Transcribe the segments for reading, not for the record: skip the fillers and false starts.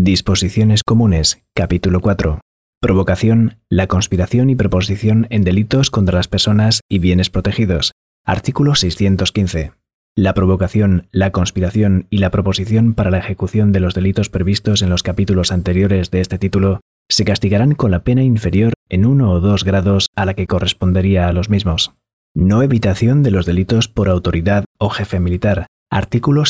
Disposiciones comunes, capítulo 4. Provocación, la conspiración y proposición en delitos contra las personas y bienes protegidos. Artículo 615. La provocación, la conspiración y la proposición para la ejecución de los delitos previstos en los capítulos anteriores de este título se castigarán con la pena inferior en 1 o 2 grados a la que correspondería a los mismos. No evitación de los delitos por autoridad o jefe militar. Artículo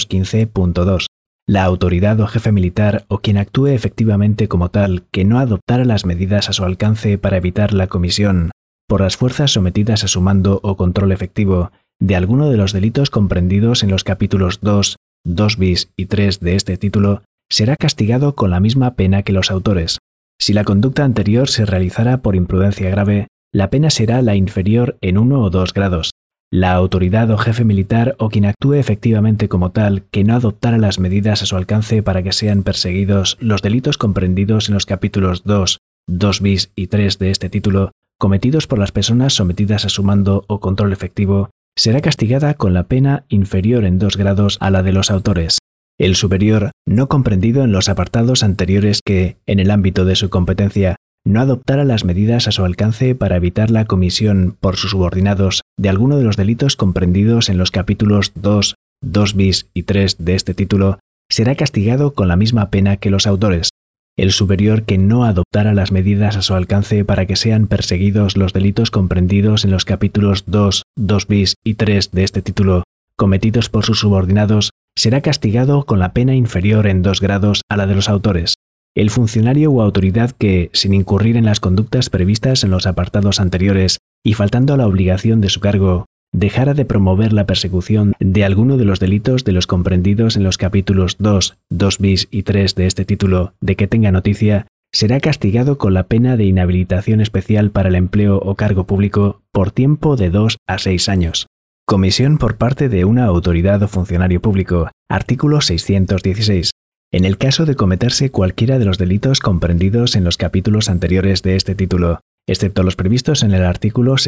615.2. La autoridad o jefe militar o quien actúe efectivamente como tal que no adoptara las medidas a su alcance para evitar la comisión, por las fuerzas sometidas a su mando o control efectivo, de alguno de los delitos comprendidos en los capítulos 2, 2 bis y 3 de este título, será castigado con la misma pena que los autores. Si la conducta anterior se realizara por imprudencia grave, la pena será la inferior en 1 o 2 grados. La autoridad o jefe militar o quien actúe efectivamente como tal que no adoptara las medidas a su alcance para que sean perseguidos los delitos comprendidos en los capítulos 2, 2 bis y 3 de este título, cometidos por las personas sometidas a su mando o control efectivo, será castigada con la pena inferior en 2 grados a la de los autores. El superior, no comprendido en los apartados anteriores que, en el ámbito de su competencia, no adoptara las medidas a su alcance para evitar la comisión por sus subordinados de alguno de los delitos comprendidos en los capítulos 2, 2 bis y 3 de este título, será castigado con la misma pena que los autores. El superior que no adoptara las medidas a su alcance para que sean perseguidos los delitos comprendidos en los capítulos 2, 2 bis y 3 de este título, cometidos por sus subordinados, será castigado con la pena inferior en 2 grados a la de los autores. El funcionario o autoridad que, sin incurrir en las conductas previstas en los apartados anteriores y faltando a la obligación de su cargo, dejara de promover la persecución de alguno de los delitos de los comprendidos en los capítulos 2, 2 bis y 3 de este título de que tenga noticia, será castigado con la pena de inhabilitación especial para el empleo o cargo público por tiempo de 2 a 6 años. Comisión por parte de una autoridad o funcionario público. Artículo 616. En el caso de cometerse cualquiera de los delitos comprendidos en los capítulos anteriores de este título, excepto los previstos en el artículo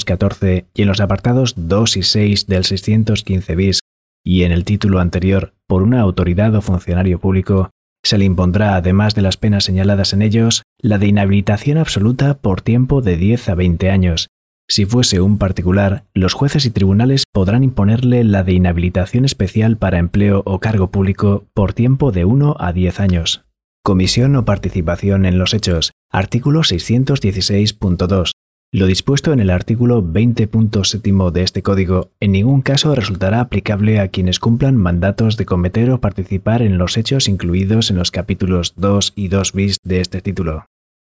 614 y en los apartados 2 y 6 del 615 bis, y en el título anterior por una autoridad o funcionario público, se le impondrá, además de las penas señaladas en ellos, la de inhabilitación absoluta por tiempo de 10 a 20 años. Si fuese un particular, los jueces y tribunales podrán imponerle la de inhabilitación especial para empleo o cargo público por tiempo de 1 a 10 años. Comisión o participación en los hechos. Artículo 616.2. Lo dispuesto en el artículo 20.7 de este código en ningún caso resultará aplicable a quienes cumplan mandatos de cometer o participar en los hechos incluidos en los capítulos 2 y 2 bis de este título.